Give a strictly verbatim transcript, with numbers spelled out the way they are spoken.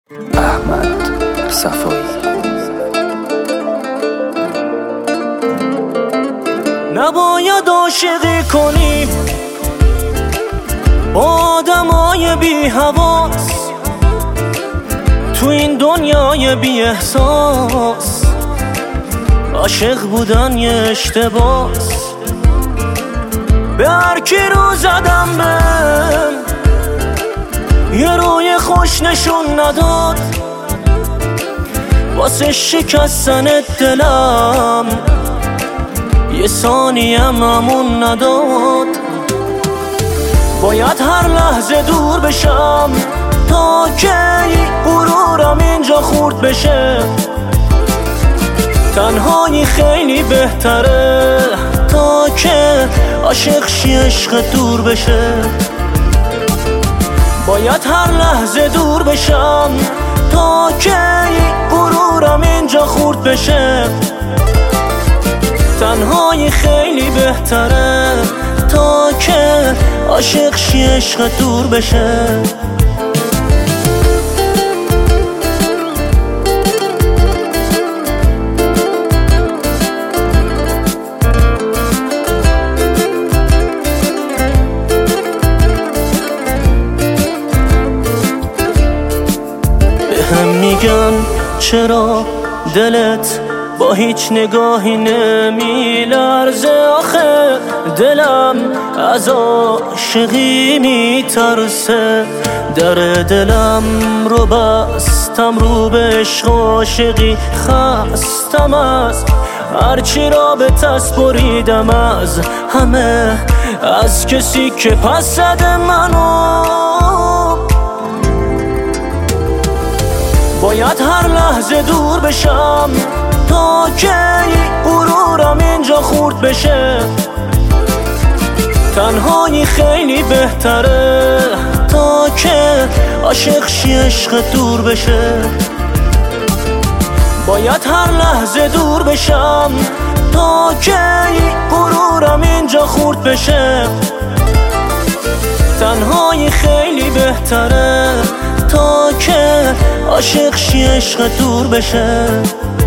احمد صفایی. نباید عاشقی کنی با آدمای بی حواس، تو این دنیای بی احساس عاشق بودن یه اشتباس. به هر کی رو زدم بهم یه روی خوش نشون نداد، واسه شکستن دلم یه ثانیم امون نداد. باید هر لحظه دور بشم تا که غرورم اینجا خورد بشه. تنهایی خیلی بهتره تا که عاشق شی عشق دور بشه. باید هر لحظه دور بشم تا که غرورم اینجا خورد بشه. تنهایی خیلی بهتره تا که عاشق شی عشق دور بشه. بهم میگن چرا دلت با هیچ نگاهی نمیلرزه، آخه دلم از عاشقی میترسه. در دلم رو بستم رو به عشق و عاشقی، خستم از هرچی رابط است بریدم از همه، از کسی که پس زده منو. باید هر لحظه دور بشم تا که غرورم اینجا خورد بشه. تنهایی خیلی بهتره تا که عاشق شی عشق دور بشه. باید هر لحظه دور بشم تا که غرورم اینجا خورد بشه. تنهایی خیلی بهتره تا که عاشق شی عشق دور بشه.